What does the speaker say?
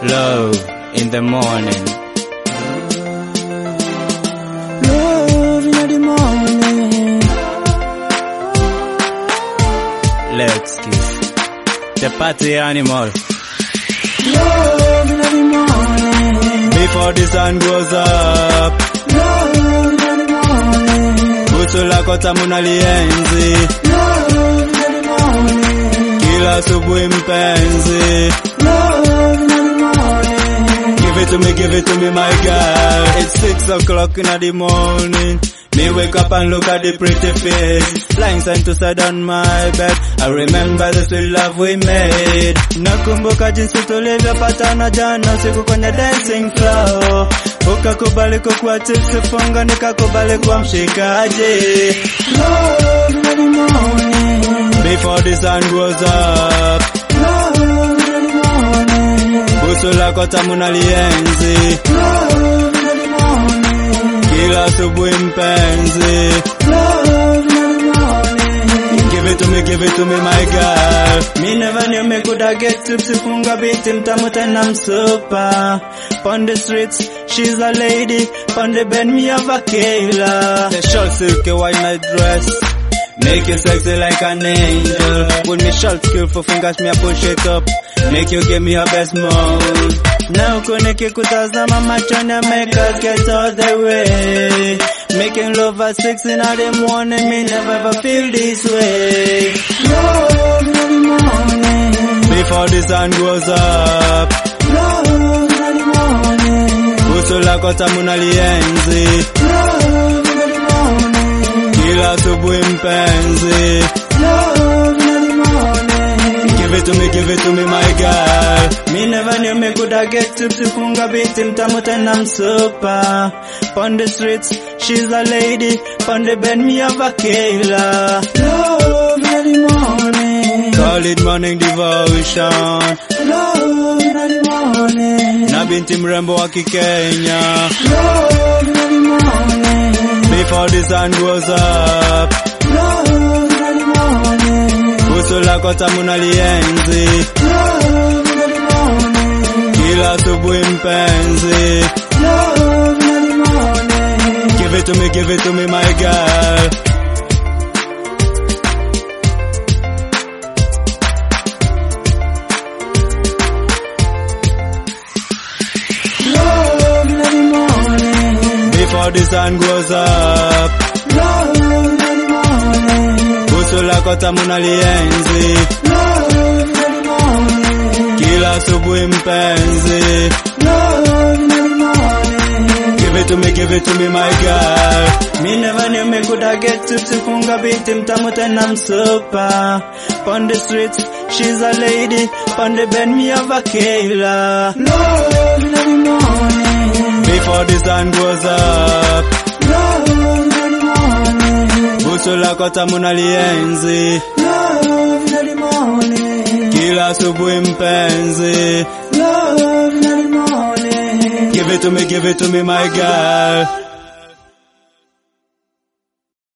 Love in the morning. Love in the morning. Let's kiss. The party animal. Love in the morning. Before the sun goes up. Love in the morning. Busu lako tamu nalienzi. Love in the morning. Kila asubuhi mpenzi. Love in the morning. Give it to me, my girl. It's 6 o'clock in the morning. Me wake up and look at the pretty face, lying side to side on my bed. I remember the sweet love we made. Nakumbuka jinsi tulivyopatana jana usiku kwenye dancing floor. Ukakubali kukuwa tipsy funga, nikakubali kuwa mshikaji. Love in the morning. Before the sun goes up. Love in the morning. Busu lako tamu nalienzi. Love in the morning. Kila asubuhi mpenzi. Love in the morning. Give it to me, my girl. Me never knew me coulda get tipsy funga biti mtamu tena msupa. On the streets, she's a lady. On the bed, me have a killer. The short silky white night dress, make you sexy like an angel. With me short skillful fingers, me I push it up, make you give me your best move. Now kuniki kutazama machoni, make us get all the way. Making love at 6 in the morning, me never ever feel this way. Love in the morning. Before the sun goes up. Love in the morning. Busu lako tamu nalienzi. Love in the morning. Kila asubuhi mpenzi. Love in the morning. Give it to me, my girl. Me never knew me coulda get tipsy funga biti mtamu tena msupa. On the streets, she's a lady. On the bed, me have a killer. Love in the morning. Call it morning devotion. Love in the morning. Na binti mrembo wa Kikenya. Love in the morning. Before the sun goes up. Love in the morning. Busu lako tamu nalienzi. Love in the morning. Kila asubuhi mpenzi. Love in the morning. Give it to me, my girl. Love in the morning. Before the sun goes up. Love in the morning. Busu lako tamu nalienzi. Love in the morning. Kila asubuhi mpenzi. Love in the morning. Give it to me, my girl. Me never knew me coulda get tipsy funga biti mtamu tena msupa. On the streets, she's a lady. On the bed, me have a killer. Love in the morning. Before the sun goes up. Love in the morning. Busu lako tamu nalienzi. Love in the morning. Kila asubuhi mpenzi. Love in the morning. Give it to me, my girl.